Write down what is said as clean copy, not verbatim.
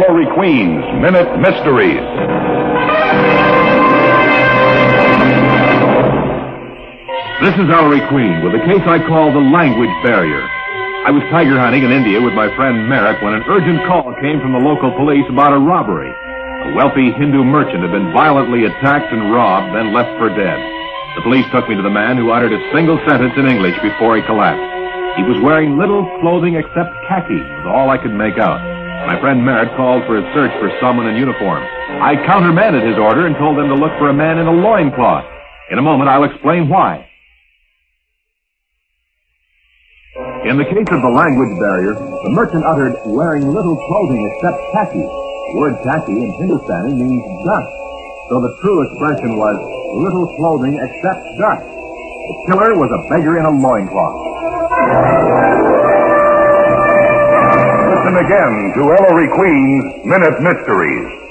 Ellery Queen's Minute Mysteries. This is Ellery Queen with a case I call the language barrier. I was tiger hunting in India with my friend Merrick when an urgent call came from the local police about a robbery. A wealthy Hindu merchant had been violently attacked and robbed, then left for dead. The police took me to the man who uttered a single sentence in English before he collapsed. He was wearing little clothing except khaki, was all I could make out. My friend Merritt called for a search for someone in uniform. I countermanded his order and told them to look for a man in a loincloth. In a moment, I'll explain why. In the case of the language barrier, the merchant uttered wearing little clothing except khaki. The word khaki in Hindustani means dust, so the true expression was little clothing except dust. The killer was a beggar in a loincloth. Listen again to Ellery Queen's Minute Mysteries.